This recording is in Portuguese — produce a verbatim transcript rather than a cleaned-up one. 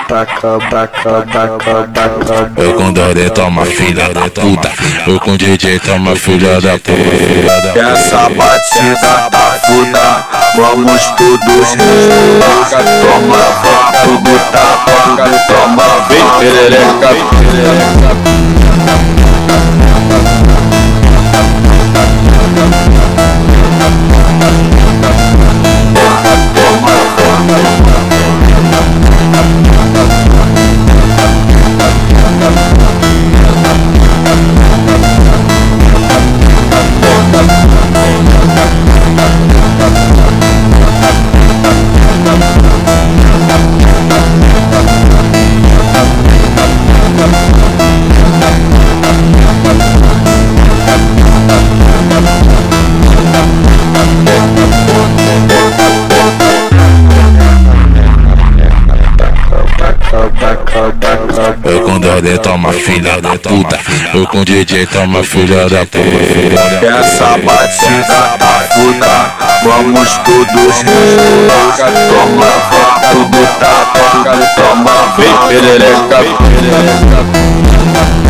taca, taca, taca, taca. Eu com Dodê toma filha da puta, eu com D J toma filha da puta. Essa batida tá foda, vamos todos rebolar. Toma, vá, tudo tá foda, toma, vem perereca, perereca. Eu com Dodê toma filha da puta, eu com D J toma filha da puta. Essa batida tá foda, vamos todos rebolar. Toma, vá, tudo tá foda, toma, vem perereca, perereca.